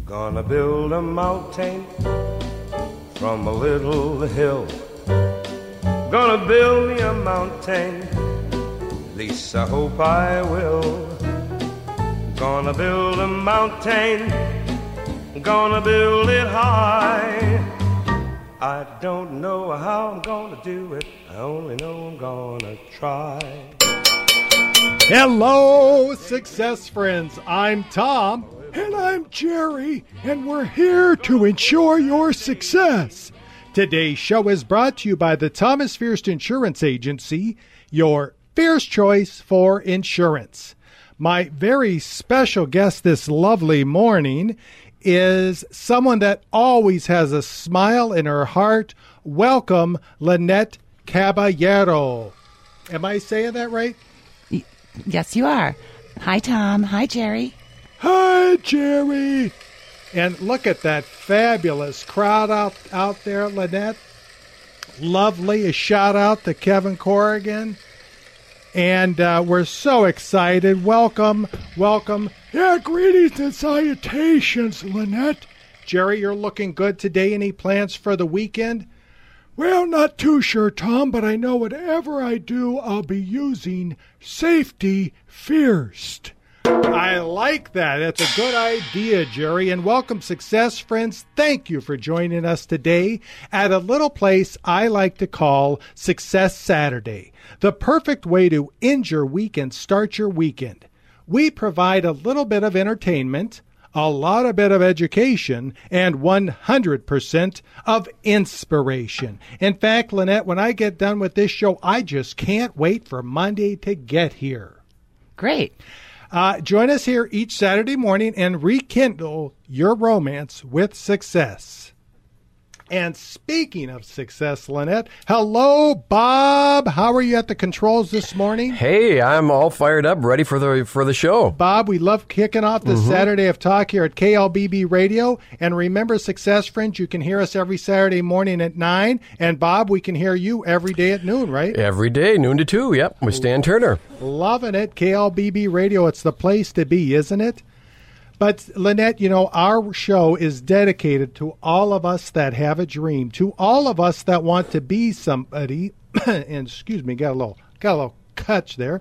Gonna build a mountain from a little hill. Gonna build me a mountain, at least I hope I will. Gonna build a mountain, gonna build it high. I don't know how I'm gonna do it, I only know I'm gonna try. Hello, success friends. I'm Tom. And I'm Jerry, and we're here to ensure your success. Today's show is brought to you by the Thomas Fierst Insurance Agency, your fierce choice for insurance. My very special guest this lovely morning is someone that always has a smile in her heart. Welcome, Lynette Caballero. Am I saying that right? Yes, you are. Hi, Tom. Hi, Jerry. Hi, Jerry. And look at that fabulous crowd out there, Lynette. Lovely. A shout out to Kevin Corrigan. And we're so excited. Welcome. Yeah, greetings and salutations, Lynette. Jerry, you're looking good today. Any plans for the weekend? Well, not too sure, Tom, but I know whatever I do, I'll be using safety first. I like that. That's a good idea, Jerry. And welcome, success friends. Thank you for joining us today at a little place I like to call Success Saturday. The perfect way to end your week and start your weekend. We provide a little bit of entertainment, a lot of bit of education, and 100% of inspiration. In fact, Lynette, when I get done with this show, I just can't wait for Monday to get here. Great. Join us here each Saturday morning and rekindle your romance with success. And speaking of success, Lynette, hello, Bob. How are you at the controls this morning? Hey, I'm all fired up, ready for the show. Bob, we love kicking off this Saturday of Talk here at KLBB Radio. And remember, success friends, you can hear us every Saturday morning at 9. And Bob, we can hear you every day at noon, right? Every day, noon to 2, yep, with Stan Turner. Loving it. KLBB Radio, it's the place to be, isn't it? But, Lynette, you know, our show is dedicated to all of us that have a dream, to all of us that want to be somebody, and excuse me, got a little catch there,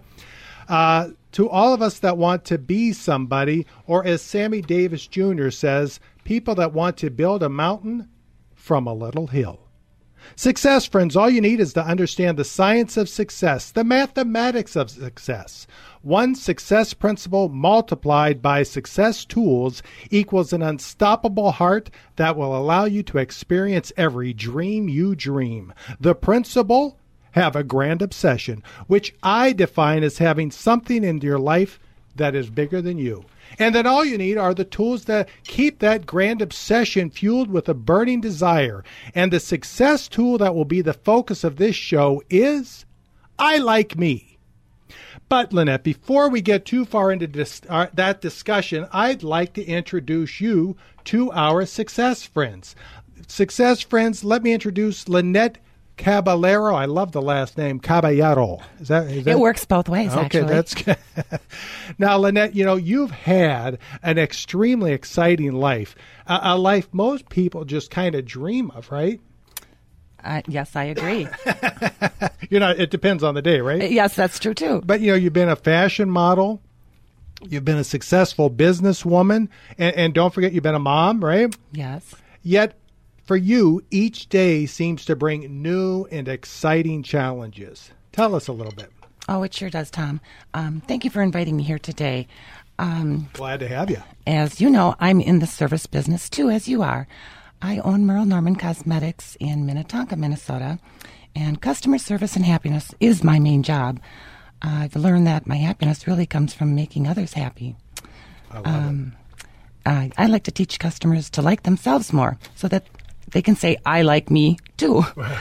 to all of us that want to be somebody, or as Sammy Davis Jr. says, people that want to build a mountain from a little hill. Success, friends, all you need is to understand the science of success, the mathematics of success. One success principle multiplied by success tools equals an unstoppable heart that will allow you to experience every dream you dream. The principle, have a grand obsession, which I define as having something in your life that is bigger than you. And then all you need are the tools that keep that grand obsession fueled with a burning desire. And the success tool that will be the focus of this show is I Like Me. But, Lynette, before we get too far into that discussion, I'd like to introduce you to our success friends. Success friends, let me introduce Lynette Caballero. I love the last name, Caballero. Is that It works both ways, actually. Okay, that's good. Now, Lynette, you know, you've had an extremely exciting life, a life most people just kind of dream of, right? Yes, I agree. You know, it depends on the day, right? Yes, that's true, too. But, you know, you've been a fashion model. You've been a successful businesswoman. And don't forget, you've been a mom, right? Yes. Yet, for you, each day seems to bring new and exciting challenges. Tell us a little bit. Oh, it sure does, Tom. Thank you for inviting me here today. Glad to have you. As you know, I'm in the service business, too, as you are. I own Merle Norman Cosmetics in Minnetonka, Minnesota, and customer service and happiness is my main job. I've learned that my happiness really comes from making others happy. I love it. I like to teach customers to like themselves more so that they can say, I like me, too.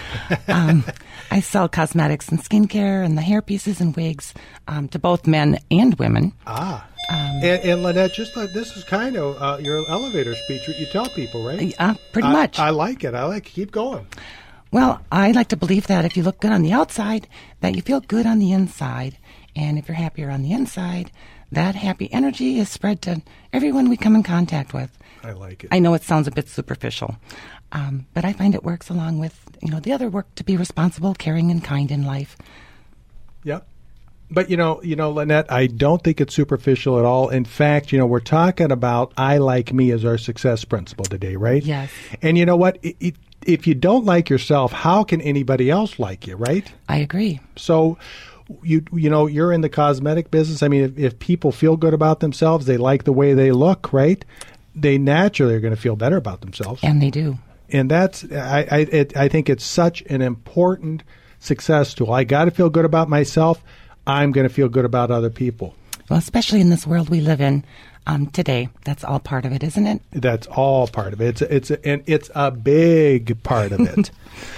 I sell cosmetics and skincare and the hair pieces and wigs to both men and women. And Lynette, just like this is kind of your elevator speech, what you tell people, right? Pretty much. I like it. Keep going. Well, I like to believe that if you look good on the outside, that you feel good on the inside. And if you're happier on the inside, that happy energy is spread to everyone we come in contact with. I like it. I know it sounds a bit superficial, but I find it works along with, the other work to be responsible, caring, and kind in life. Yep. But, Lynette, I don't think it's superficial at all. In fact, we're talking about I like me as our success principle today, right? Yes. And you know what? If you don't like yourself, how can anybody else like you, right? I agree. So, you're in the cosmetic business. I mean, if people feel good about themselves, they like the way they look, right? They naturally are going to feel better about themselves. And they do. And that's, I think it's such an important success tool. I got to feel good about myself. I'm going to feel good about other people. Well, especially in this world we live in today, that's all part of it, isn't it? That's all part of it. It's a big part of it.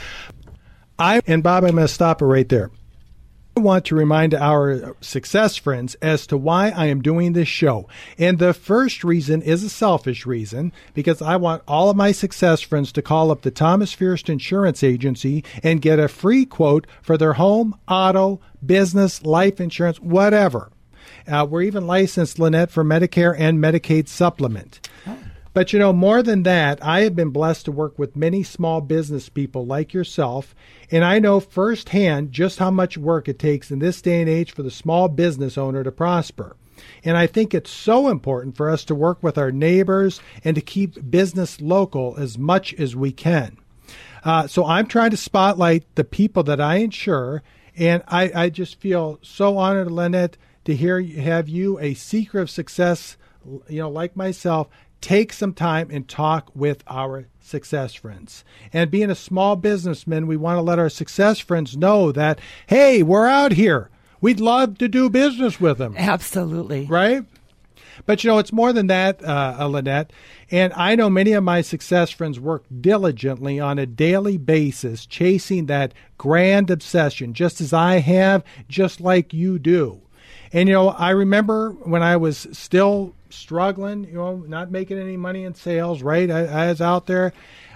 And Bob, I'm going to stop it right there. I want to remind our success friends as to why I am doing this show. And the first reason is a selfish reason, because I want all of my success friends to call up the Thomas Fierst Insurance Agency and get a free quote for their home, auto, business, life insurance, whatever. We're even licensed, Lynette, for Medicare and Medicaid supplement. Oh. But, more than that, I have been blessed to work with many small business people like yourself, and I know firsthand just how much work it takes in this day and age for the small business owner to prosper. And I think it's so important for us to work with our neighbors and to keep business local as much as we can. So I'm trying to spotlight the people that I insure, and I just feel so honored, Lynette, to have you, a seeker of success, like myself, take some time and talk with our success friends. And being a small businessman, we want to let our success friends know that, hey, we're out here. We'd love to do business with them. Absolutely. Right? But, it's more than that, Lynette. And I know many of my success friends work diligently on a daily basis, chasing that grand obsession, just as I have, just like you do. And, I remember when I was still struggling, not making any money in sales, right? I was out there.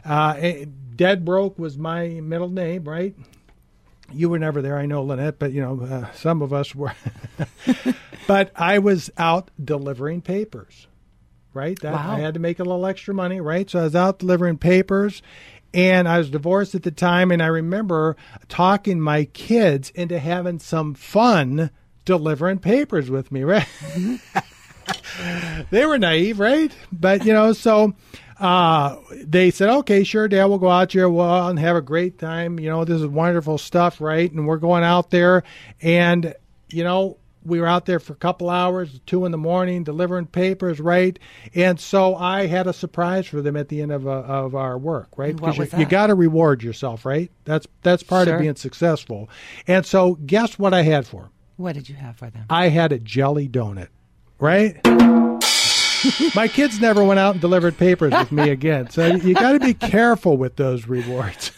Dead broke was my middle name, right? You were never there, I know, Lynette, but, some of us were. But I was out delivering papers, right? Wow. I had to make a little extra money, right? So I was out delivering papers. And I was divorced at the time, and I remember talking my kids into having some fun delivering papers with me, right? They were naive, right? But, so they said, okay, sure, Dad, we'll go out here and have a great time. This is wonderful stuff, right? And we're going out there. And, we were out there for a couple hours, 2 a.m, delivering papers, right? And so I had a surprise for them at the end of our work, right? What was that? You got to reward yourself, right? That's part of being successful. And so guess what I had for them? What did you have for them? I had a jelly donut, right? My kids never went out and delivered papers with me again. So you got to be careful with those rewards.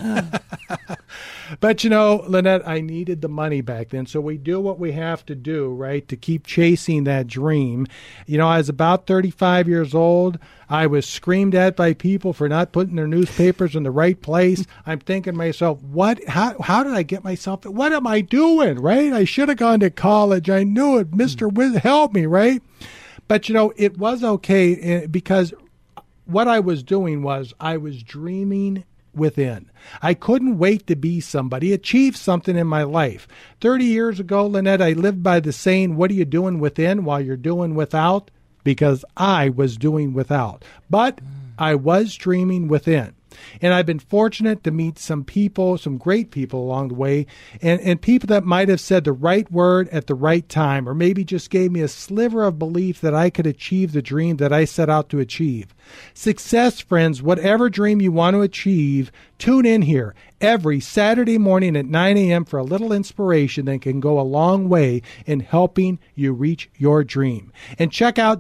But, Lynette, I needed the money back then. So we do what we have to do, right, to keep chasing that dream. I was about 35 years old. I was screamed at by people for not putting their newspapers in the right place. I'm thinking to myself, how did I get myself, what am I doing, right? I should have gone to college. I knew it. Mr. Wiz, help me, right? But, it was okay because what I was doing was I was dreaming within. I couldn't wait to be somebody, achieve something in my life. 30 years ago, Lynette, I lived by the saying, what are you doing within while you're doing without? Because I was doing without. But I was dreaming within. And I've been fortunate to meet some people, some great people along the way, and people that might have said the right word at the right time, or maybe just gave me a sliver of belief that I could achieve the dream that I set out to achieve. Success, friends, whatever dream you want to achieve, tune in here every Saturday morning at 9 a.m. for a little inspiration that can go a long way in helping you reach your dream. And check out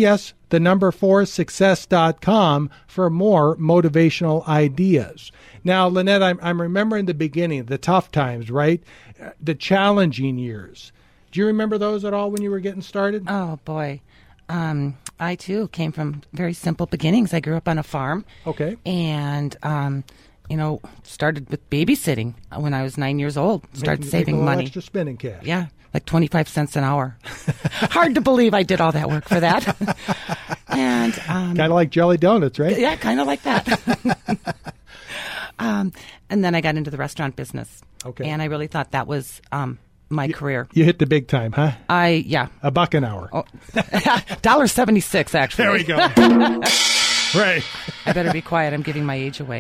GPS4success.com for more motivational ideas. Now, Lynette, I'm remembering the beginning, the tough times, right? The challenging years. Do you remember those at all when you were getting started? Oh, boy. I, too, came from very simple beginnings. I grew up on a farm. Okay. And started with babysitting when I was 9 years old. Started saving money. Extra spending cash. Yeah, like 25 cents an hour. Hard to believe I did all that work for that. And kind of like jelly donuts, right? Yeah, kind of like that. And then I got into the restaurant business. Okay. And I really thought that was my career. You hit the big time, huh? Yeah. $1 an hour. Oh, $1.76 actually. There we go. Right. I better be quiet. I'm giving my age away.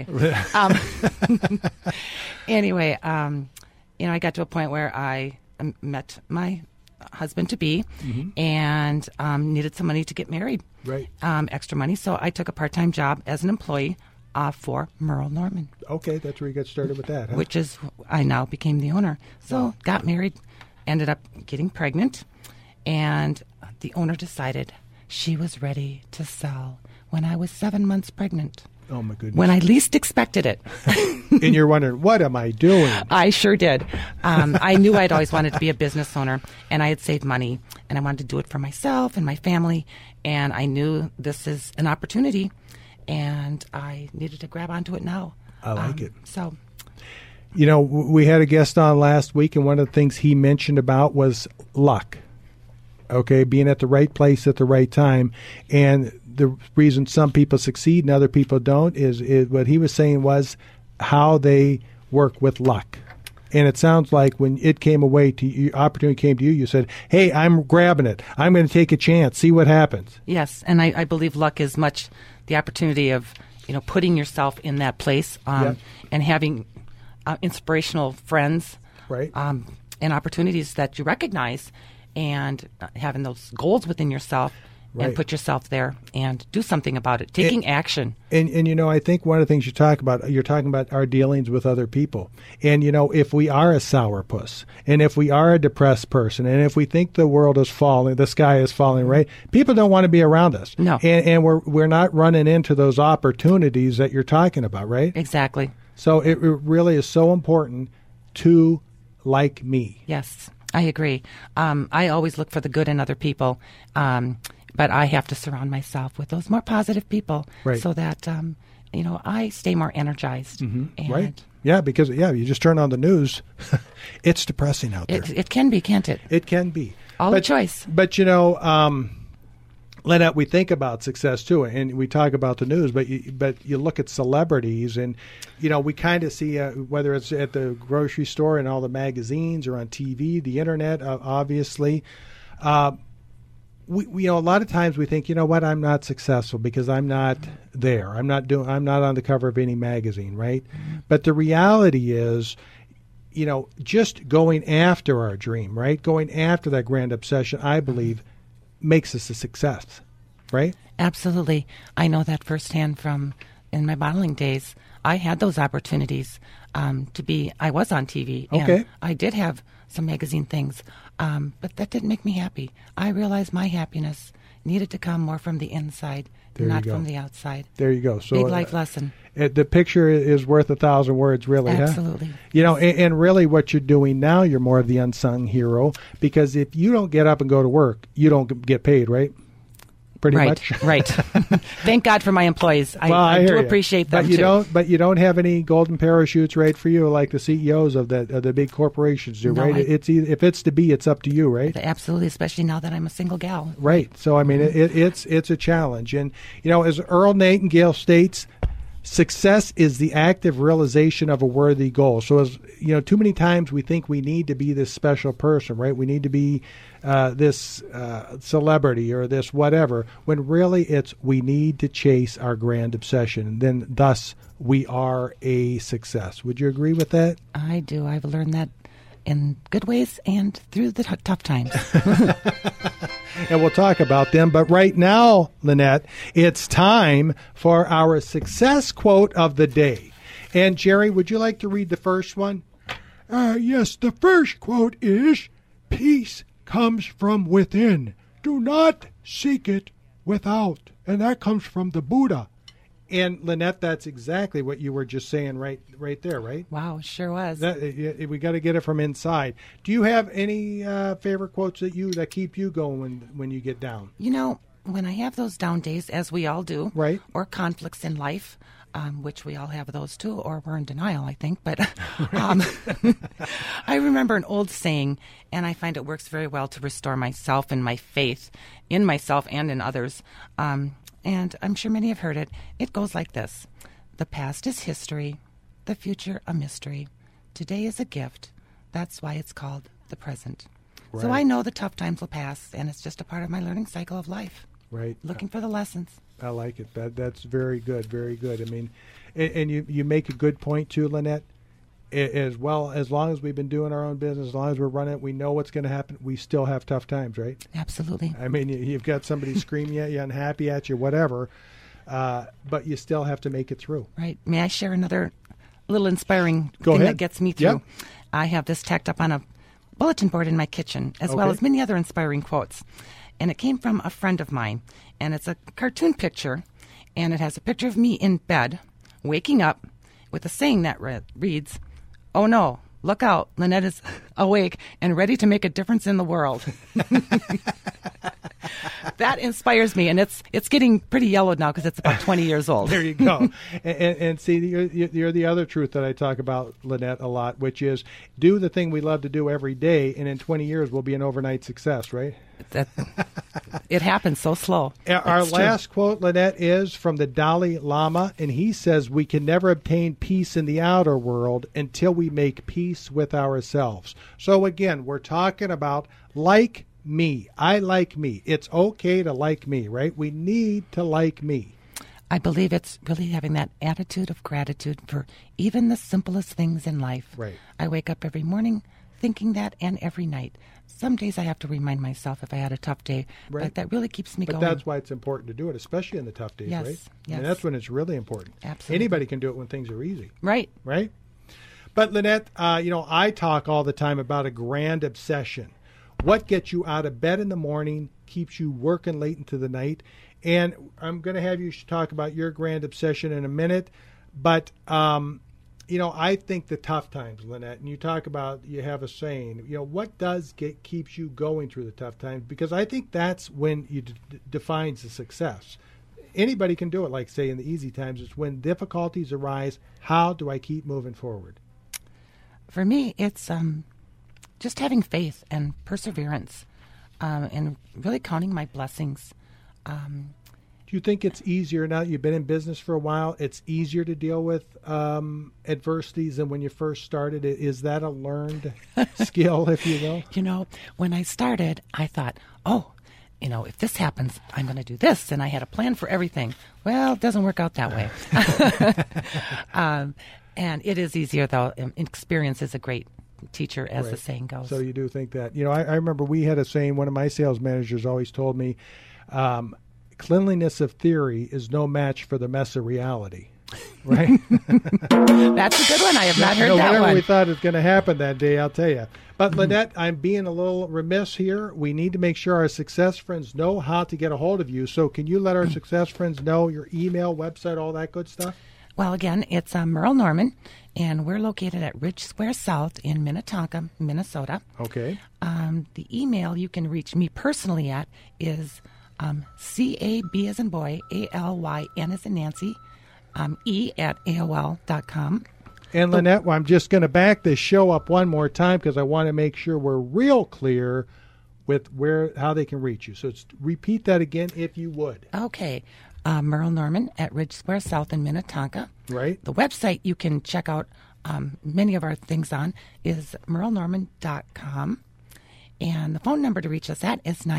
Anyway, I got to a point where I met my husband-to-be and needed some money to get married. Right. Extra money. So I took a part-time job as an employee for Merle Norman. Okay, that's where you got started with that, huh? Which is, I now became the owner. So got married, ended up getting pregnant, and the owner decided she was ready to sell when I was 7 months pregnant. Oh, my goodness. When I least expected it. And you're wondering, what am I doing? I sure did. I knew I'd always wanted to be a business owner, and I had saved money, and I wanted to do it for myself and my family, and I knew this is an opportunity, and I needed to grab onto it now. I like it. So, we had a guest on last week, and one of the things he mentioned about was luck. Okay, being at the right place at the right time. And the reason some people succeed and other people don't is what he was saying was how they work with luck. And it sounds like when it came away to you, opportunity came to you, you said, hey, I'm grabbing it. I'm going to take a chance, see what happens. Yes, and I believe luck is much the opportunity of, putting yourself in that place and having inspirational friends right. And opportunities that you recognize and having those goals within yourself and put yourself there and do something about it, taking action. And I think one of the things you're talking about our dealings with other people. And, if we are a sourpuss, and if we are a depressed person, and if we think the world is falling, the sky is falling, right, people don't want to be around us. No. And we're not running into those opportunities that you're talking about, right? Exactly. So it really is so important to like me. Yes, I agree. I always look for the good in other people. But I have to surround myself with those more positive people so that, I stay more energized. Mm-hmm. Right. Yeah, because, you just turn on the news. It's depressing out there. It can be, can't it? It can be. A choice. But, Lynette, we think about success, too, and we talk about the news, but you look at celebrities, and, we kind of see, whether it's at the grocery store and all the magazines or on TV, the Internet, obviously, we a lot of times we think, I'm not successful because I'm not there. I'm not on the cover of any magazine, right? Mm-hmm. But the reality is, just going after our dream, right? Going after that grand obsession, I believe, makes us a success, right? Absolutely. I know that firsthand from in my modeling days. I had those opportunities I was on TV. Okay. And I did have some magazine things, but that didn't make me happy. I realized my happiness needed to come more from the inside, not from the outside. There you go. So big life lesson. The picture is worth 1,000 words, really. Absolutely. Huh? And really what you're doing now, you're more of the unsung hero, because if you don't get up and go to work, you don't get paid, right? Pretty much. Right. Thank God for my employees. I do appreciate them too. But you don't have any golden parachutes, right, for you, like the CEOs of the big corporations do, right? If it's to be, it's up to you, right? Absolutely, especially now that I'm a single gal. Right. So I mean, it's a challenge, and as Earl Nightingale states, success is the active realization of a worthy goal. So, as too many times we think we need to be this special person, right? We need to be this celebrity or this whatever, when really it's we need to chase our grand obsession, and then thus we are a success. Would you agree with that? I do. I've learned that in good ways and through the tough times. And we'll talk about them. But right now, Lynette, it's time for our success quote of the day. And Jerry, would you like to read the first one? Yes, the first quote is, "Peace comes from within. Do not seek it without." And that comes from the Buddha. And Lynette, that's exactly what you were just saying right there, right? Wow, sure was. We got to get it from inside. Do you have any favorite quotes that keep you going when you get down? When I have those down days, as we all do, right, or conflicts in life, which we all have those too, or we're in denial, I think. But I remember an old saying, and I find it works very well to restore myself and my faith in myself and in others. And I'm sure many have heard it. It goes like this. The past is history, the future a mystery. Today is a gift. That's why it's called the present. Right. So I know the tough times will pass, and it's just a part of my learning cycle of life. Right. Looking for the lessons. I like it. That's very good, very good. I mean, and you make a good point too, Lynette. As well, as long as we've been doing our own business, as long as we're running it, we know what's going to happen. We still have tough times, right? Absolutely. I mean, you've got somebody screaming at you, unhappy at you, whatever, but you still have to make it through. Right. May I share another little inspiring Go thing ahead. that gets me through? Yep. I have this tacked up on a bulletin board in my kitchen, as well Okay. as many other inspiring quotes. And it came from a friend of mine, and it's a cartoon picture, and it has a picture of me in bed, waking up, with a saying that reads, "Oh no, look out, Lynette is awake and ready to make a difference in the world." That inspires me, and it's getting pretty yellowed now because it's about 20 years old. There you go. and see, you're the other truth that I talk about, Lynette, a lot, which is do the thing we love to do every day, and in 20 years we'll be an overnight success, right? It happens so slow. Our It's true. last quote, Lynette, is from the Dalai Lama, and he says, "We can never obtain peace in the outer world until we make peace with ourselves." So again, we're talking about like me. I like me. It's okay to like me, right? We need to like me. I believe it's really having that attitude of gratitude for even the simplest things in life. Right. I wake up every morning thinking that, and every night. Some days I have to remind myself if I had a tough day, Right. but that really keeps me But going. that's why it's important to do it, especially in the tough days, Yes, right? yes. And that's when it's really important. Absolutely. Anybody can do it when things are easy, Right. right? But Lynette, I talk all the time about a grand obsession. What gets you out of bed in the morning, keeps you working late into the night. And I'm going to have you talk about your grand obsession in a minute. But, I think the tough times, Lynette, and you talk about, you have a saying, what keeps you going through the tough times? Because I think that's when you defines the success. Anybody can do it, like say in the easy times. It's when difficulties arise, how do I keep moving forward? For me, it's just having faith and perseverance and really counting my blessings. Do you think it's easier now that you've been in business for a while? It's easier to deal with adversities than when you first started? Is that a learned skill, if you will? When I started, I thought, if this happens, I'm going to do this. And I had a plan for everything. Well, it doesn't work out that way. And it is easier, though. Experience is a great teacher, as the Right. saying goes. So you do think that. I remember we had a saying, one of my sales managers always told me, cleanliness of theory is no match for the mess of reality. Right? That's a good one. I have not heard that whatever one. we thought was going to happen that day, I'll tell you. But Lynette, I'm being a little remiss here. We need to make sure our success friends know how to get a hold of you. So can you let our success friends know your email, website, all that good stuff? Well, again, it's Merle Norman, and we're located at Ridge Square South in Minnetonka, Minnesota. Okay. The email you can reach me personally at is CAB as in boy, ALYN as in Nancy, e@AOL.com. And Lynette, I'm just going to back this show up one more time because I want to make sure we're real clear with how they can reach you. So repeat that again, if you would. Okay. Merle Norman at Ridge Square South in Minnetonka. Right. The website you can check out many of our things on is merlenorman.com. And the phone number to reach us at is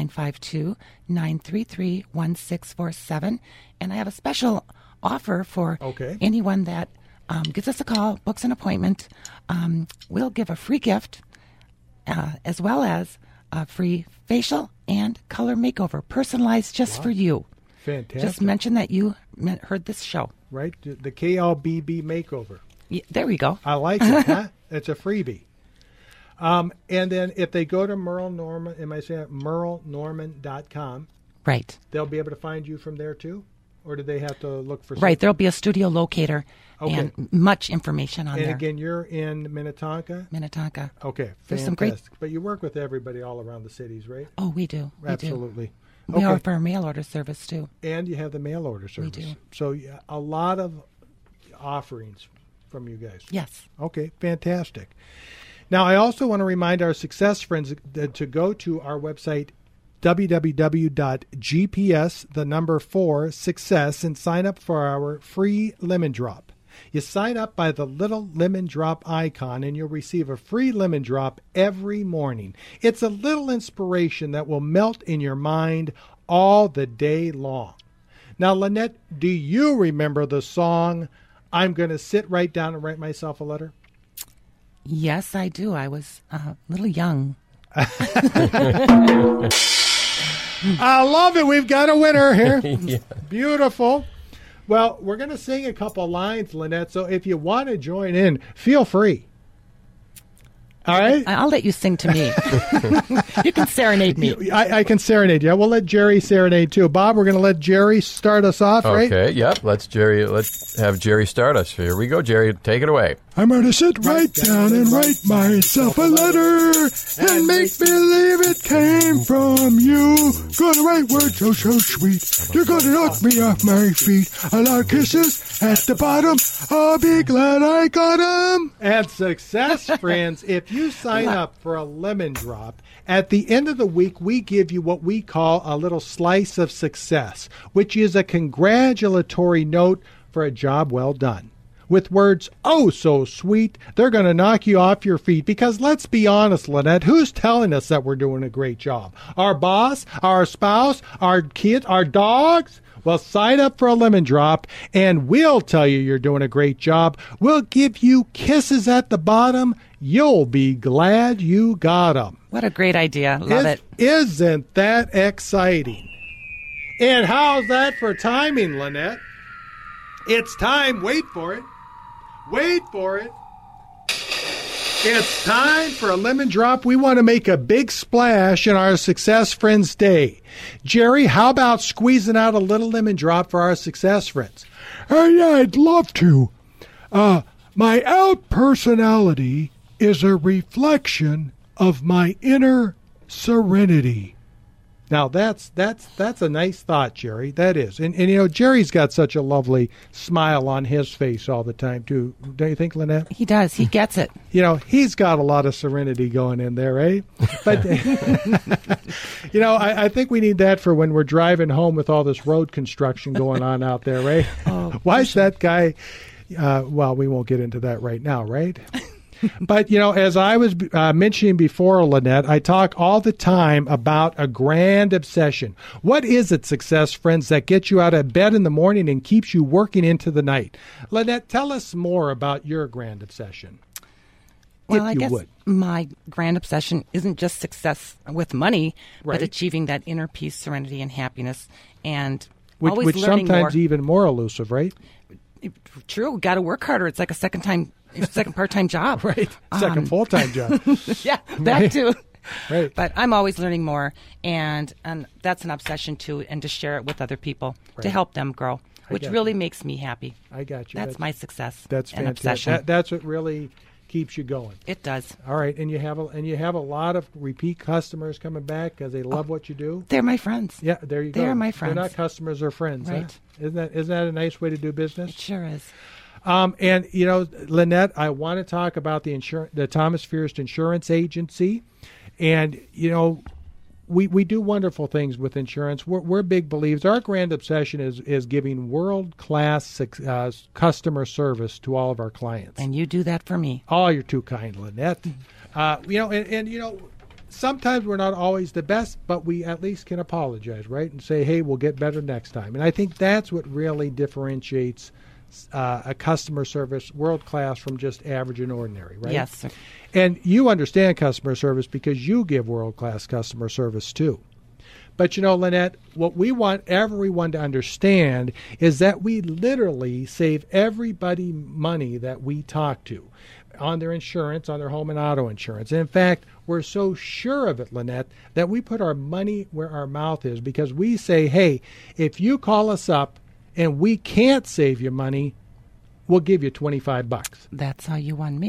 952-933-1647. And I have a special offer for anyone that gives us a call, books an appointment. We'll give a free gift as well as a free facial and color makeover, personalized just for you. Fantastic. Just mention that you heard this show. Right? The KLBB makeover. Yeah, there we go. I like it, huh? It's a freebie. And then if they go to Merle Norman, am I saying merlenorman.com? Right. They'll be able to find you from there too? Or do they have to look for something? Right. There'll be a studio locator and much information on and there. And again, you're in Minnetonka? Minnetonka. Okay. There's fantastic. some great... But you work with everybody all around the cities, right? Oh, we do. Absolutely. We offer a mail order service too. And you have the mail order service. We do. So a lot of offerings from you guys. Yes. Okay, fantastic. Now, I also want to remind our success friends to go to our website, www.gps4success, and sign up for our free lemon drop. You sign up by the little lemon drop icon, and you'll receive a free lemon drop every morning. It's a little inspiration that will melt in your mind all the day long. Now, Lynette, do you remember the song, I'm going to sit right down and write myself a letter? Yes, I do. I was a little young. I love it. We've got a winner here. Yeah. Beautiful. Well, we're going to sing a couple lines, Lynette, so if you want to join in, feel free. All right? I'll let you sing to me. You can serenade me. I can serenade you. We'll let Jerry serenade, too. Bob, we're going to let Jerry start us off, right? Okay, yep. Let's have Jerry start us. Here we go, Jerry. Take it away. I'm going to sit right down and write myself a letter and make believe it came from you. Gonna write words so sweet. You're gonna knock me off my feet. A lot of kisses at the bottom. I'll be glad I got 'em. And success, friends, if you sign up for a lemon drop, at the end of the week, we give you what we call a little slice of success, which is a congratulatory note for a job well done. With words, oh, so sweet, they're going to knock you off your feet. Because let's be honest, Lynette, who's telling us that we're doing a great job? Our boss, our spouse, our kids, our dogs? Well, sign up for a lemon drop, and we'll tell you you're doing a great job. We'll give you kisses at the bottom. You'll be glad you got them. What a great idea. Love it. Isn't that exciting? And how's that for timing, Lynette? It's time. Wait for it. Wait for it. It's time for a lemon drop. We want to make a big splash in our Success Friends Day. Jerry, how about squeezing out a little lemon drop for our Success Friends? Yeah, I'd love to. My out personality is a reflection of my inner serenity. Now, that's a nice thought, Jerry. That is. And you know, Jerry's got such a lovely smile on his face all the time, too. Don't you think, Lynette? He does. He gets it. You know, he's got a lot of serenity going in there, eh? But, you know, I think we need that for when we're driving home with all this road construction going on out there, right? Why's that guy... well, we won't get into that right now, right? But, you know, as I was mentioning before, Lynette, I talk all the time about a grand obsession. What is it, Success Friends, that gets you out of bed in the morning and keeps you working into the night? Lynette, tell us more about your grand obsession. Well, I guess my grand obsession isn't just success with money, right, but achieving that inner peace, serenity, and happiness, and which learning sometimes more. Even more elusive, right? True. Got to work harder. It's like a second part-time job. Right. Second full-time job. Yeah, that right. too. Right. But I'm always learning more, and that's an obsession too, and to share it with other people, right, to help them grow, which really makes me happy. I got you. That's my success. That's and fantastic. obsession. That's what really keeps you going. It does. All right, and you have a lot of repeat customers coming back because they love what you do. They're my friends. Yeah, there you go. They're my friends. They're not customers or friends, right? Huh? Isn't that a nice way to do business? It sure is. And you know, Lynette, I want to talk about the Thomas Fierst Insurance Agency, and you know, we do wonderful things with insurance. We're big believers. Our grand obsession is giving world-class customer service to all of our clients. And you do that for me. Oh, you're too kind, Lynette. You know, and you know, sometimes we're not always the best, but we at least can apologize, right? And say, hey, we'll get better next time. And I think that's what really differentiates a customer service world-class from just average and ordinary, right? Yes, sir. And you understand customer service because you give world-class customer service too. But, you know, Lynette, what we want everyone to understand is that we literally save everybody money that we talk to on their insurance, on their home and auto insurance. And in fact, we're so sure of it, Lynette, that we put our money where our mouth is because we say, hey, if you call us up and we can't save you money, we'll give you $25. That's how you won me.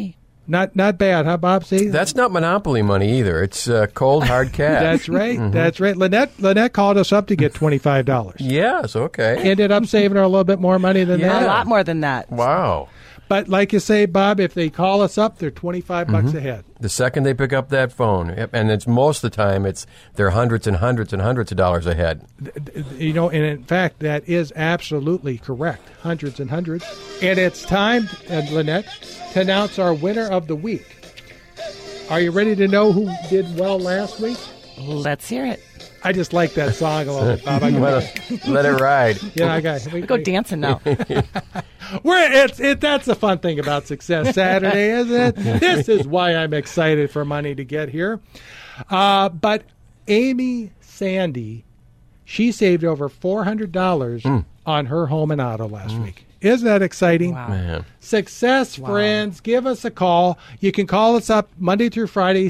Not bad, huh, Bob? See? That's not Monopoly money either. It's cold, hard cash. That's right. That's right. Lynette called us up to get $25. Yes, okay. Ended up saving her a little bit more money than A that. lot more than that. Wow. But like you say, Bob, if they call us up, they're $25 ahead. The second they pick up that phone, yep, and it's most of the time they're hundreds and hundreds and hundreds of dollars ahead. You know, and in fact, that is absolutely correct. Hundreds and hundreds. And it's time, Lynette, to announce our winner of the week. Are you ready to know who did well last week? Let's hear it. I just like that song a little bit, Bob. Let it ride. Yeah, I got it. Go dancing now. That's the fun thing about Success Saturday, isn't it? This is why I'm excited for money to get here. But Amy Sandy, she saved over $400 on her home and auto last week. Isn't that exciting? Wow. Man. Success, friends. Give us a call. You can call us up Monday through Friday,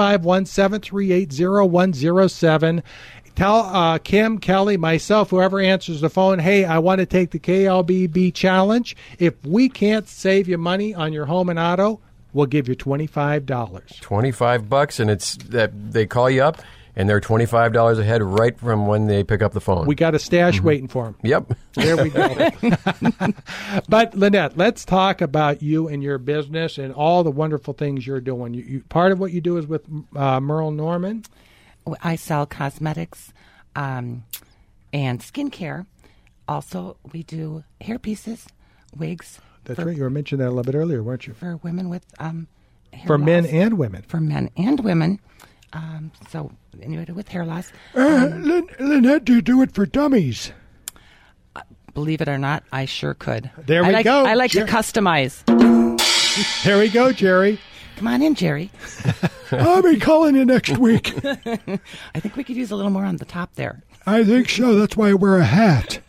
651-738-0107. Tell Kim, Kelly, myself, whoever answers the phone, hey, I want to take the KLBB challenge. If we can't save you money on your home and auto, we'll give you $25. $25, and it's that they call you up, and they're $25 ahead right from when they pick up the phone. We got a stash waiting for them. Yep. There we go. But, Lynette, let's talk about you and your business and all the wonderful things you're doing. You part of what you do is with Merle Norman. I sell cosmetics and skincare. Also, we do hair pieces, wigs. That's right. You were mentioning that a little bit earlier, weren't you? For women with hair For loss. men and women. For men and women. So, anybody with hair loss. Lynette, do you do it for dummies? Believe it or not, I sure could. There we go. I like to customize. There we go, Jerry. Come on in, Jerry. I'll be calling you next week. I think we could use a little more on the top there. I think so. That's why I wear a hat.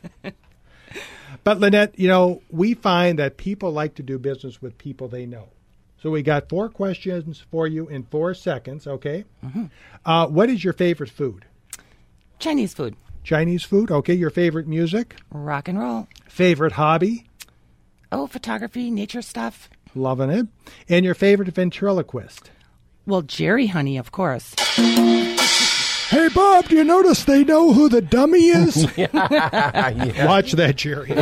But, Lynette, you know, we find that people like to do business with people they know. So we got 4 questions for you in 4 seconds, okay? What is your favorite food? Chinese food. Chinese food, okay. Your favorite music? Rock and roll. Favorite hobby? Oh, photography, nature stuff. Loving it. And your favorite ventriloquist? Well, Jerry, honey, of course. Hey, Bob, do you notice they know who the dummy is? Watch that, Jerry.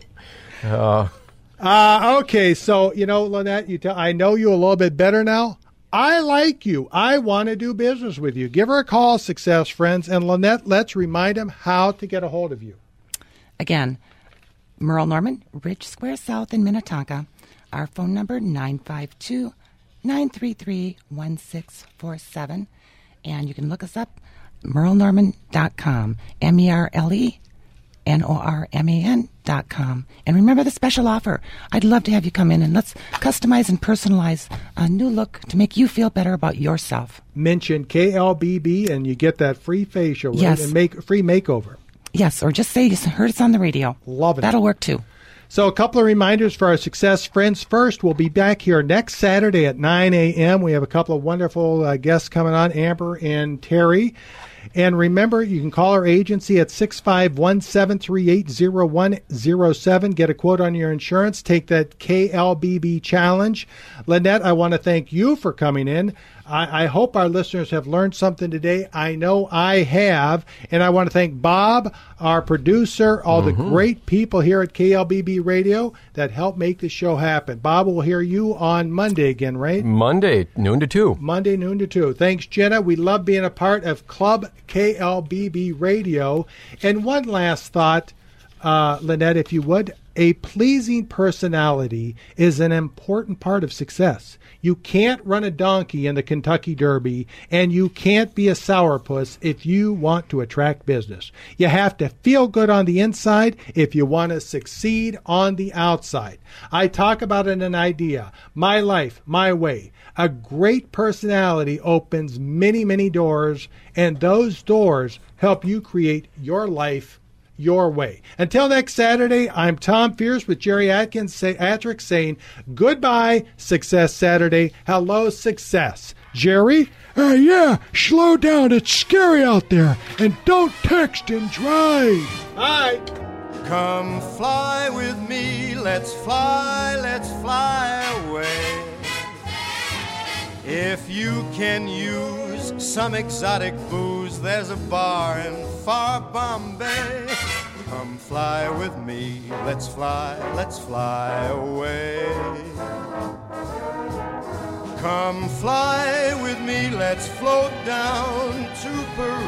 Okay, so, you know, Lynette, I know you a little bit better now. I like you. I want to do business with you. Give her a call, Success Friends. And, Lynette, let's remind them how to get a hold of you. Again, Merle Norman, Ridge Square South in Minnetonka. Our phone number, 952-933-1647. And you can look us up, merlenorman.com, MERLENORMAN.com. And remember the special offer. I'd love to have you come in and let's customize and personalize a new look to make you feel better about yourself. Mention KLBB and you get that free facial, right? Yes. And free makeover. Yes, or just say you heard us on the radio. Love it. That'll work too. So a couple of reminders for our Success Friends. First, we'll be back here next Saturday at 9 a.m. We have a couple of wonderful guests coming on, Amber and Terry. And remember, you can call our agency at 651-738-0107. Get a quote on your insurance. Take that KLBB challenge. Lynette, I want to thank you for coming in. I hope our listeners have learned something today. I know I have. And I want to thank Bob, our producer, all the great people here at KLBB Radio that help make the show happen. Bob, we'll hear you on Monday again, right? Monday, noon to 2. Monday, noon to 2. Thanks, Jenna. We love being a part of Club KLBB Radio. And one last thought, Lynette, if you would. A pleasing personality is an important part of success. You can't run a donkey in the Kentucky Derby, and you can't be a sourpuss if you want to attract business. You have to feel good on the inside if you want to succeed on the outside. I talk about it in an idea, my life, my way. A great personality opens many, many doors, and those doors help you create your life your way. Until next Saturday, I'm Tom Fierce with Jerry Atrick saying goodbye, Success Saturday. Hello, success. Jerry? Yeah, slow down. It's scary out there. And don't text and drive. Bye. Come fly with me, let's fly away. you can use some exotic booze, there's a bar in far Bombay. Come fly with me, let's fly away. Come fly with me, let's float down to Peru.